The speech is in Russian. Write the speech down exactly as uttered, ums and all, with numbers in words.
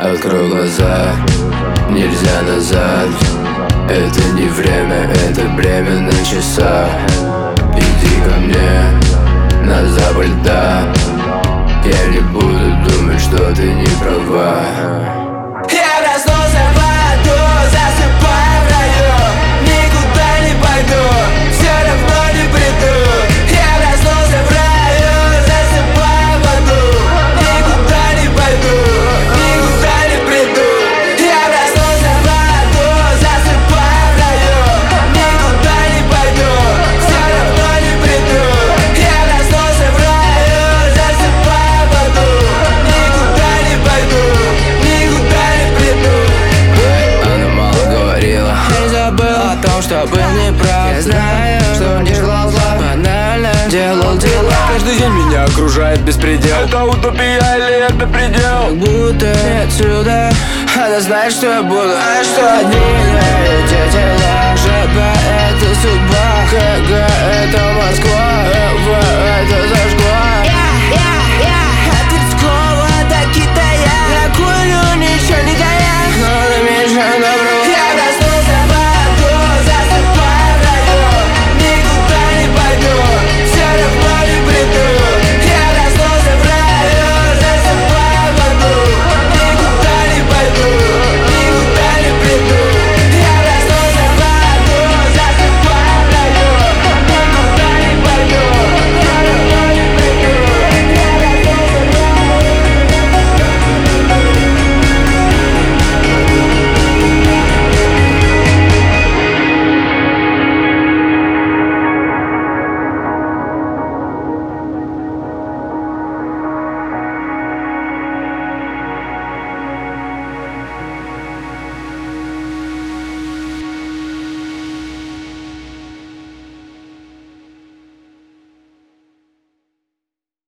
Открой глаза, нельзя назад. Это не время, это бремя на часах. Иди ко мне на запах льда. Я не буду думать, что ты не права. Я проснулся в аду, засыпаю в раю. Никуда не пойду, все равно не приду. Я проснулся в раю, засыпаю в аду. Никуда не пойду, никуда не приду. Я проснулся в аду, засыпаю в раю. Никуда не пойду, все равно не приду. Я проснулся в раю, засыпаю в аду. Никуда не пойду, никуда не приду. Она мало говорила, Не забыл о том, что был неправ. я знаю, Что не желал зла, банально делал дела. каждый день меня окружает беспредел. Это утопия или это предел? Как будто не отсюда. Она знает, что я буду, а что одни эти тела. ЖБ это судьба, КГ это Москва.